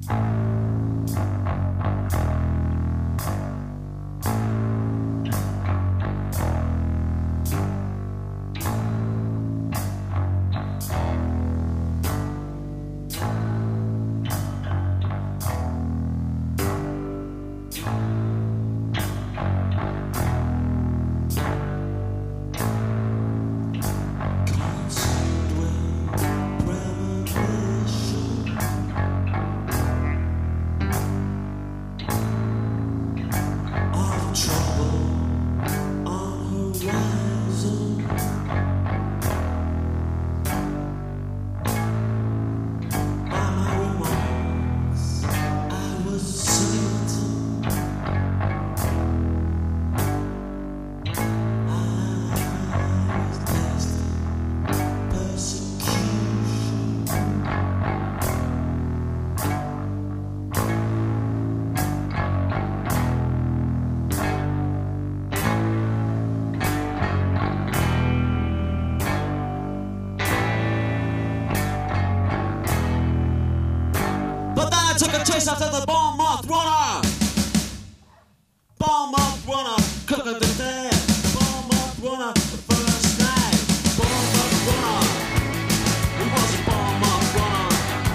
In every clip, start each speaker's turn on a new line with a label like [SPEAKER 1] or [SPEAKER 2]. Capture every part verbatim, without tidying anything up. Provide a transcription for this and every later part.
[SPEAKER 1] Chase after the bomb moth runner. Bomb moth runner, cook of the day. Bomb moth runner, the first night. Bomb moth runner, he was a bomb moth runner.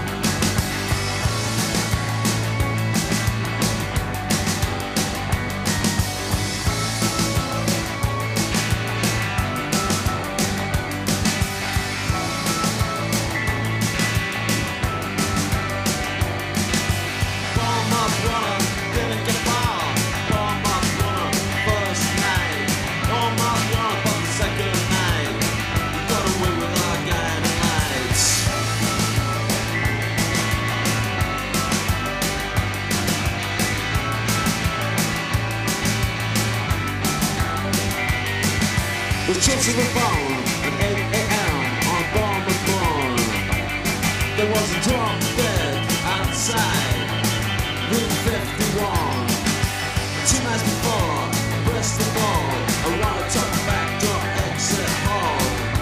[SPEAKER 1] The chips were born at eight a.m. on Bomberborn. There was a drop dead outside Route fifty-one. Two nights before, Bristol Mall, around the top back door exit hall.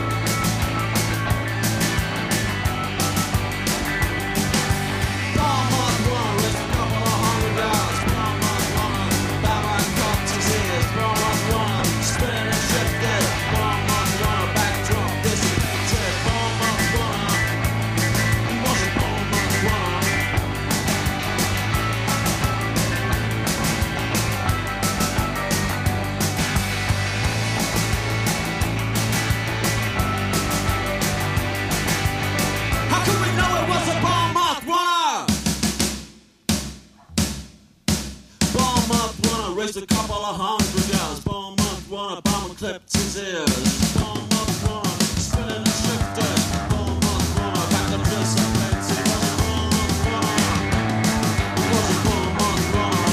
[SPEAKER 1] Bomb moth one with a couple of hundred dollars. Bomb moth one, Batman cocked his ears. Bomb moth one, spinning and shifted. Bomb moth one, backdrop dissipated. Bomb moth one, he was a bomb moth one. How could we know it was a bomb moth runner? Bomb moth runner raised a couple of hundred yards. Bomb moth runner, bomb clipped his ears. Bomb moth runner, spinning and shifted. Bomb moth runner, back up dissipated. He was a bomb moth runner.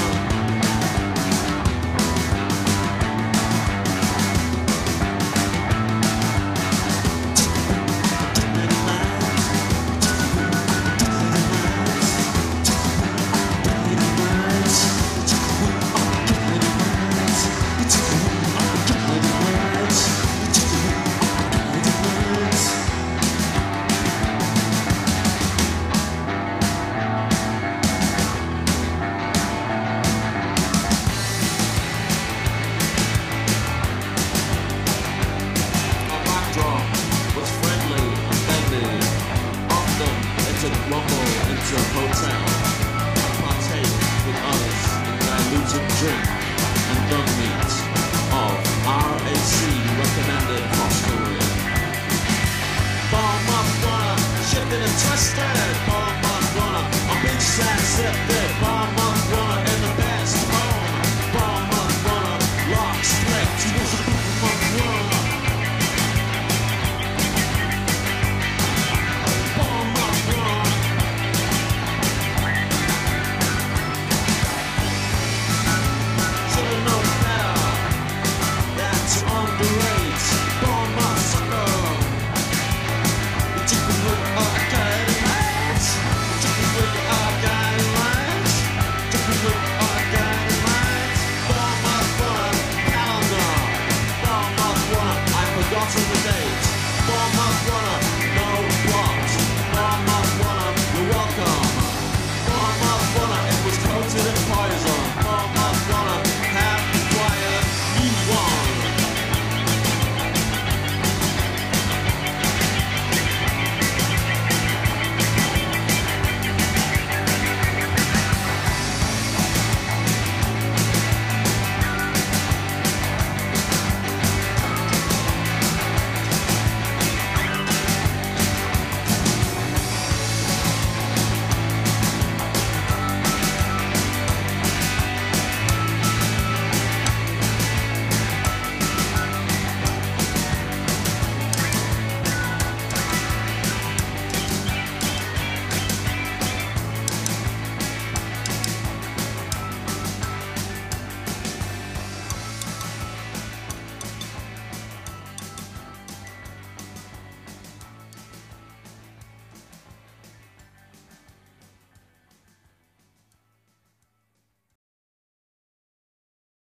[SPEAKER 1] Our backdrop was friendly and bendy. Often it would rumble into a hotel and partake with us in diluted drink and dog meat of R A C recommended hostelry. Bomb moth runner, shifted and twisted.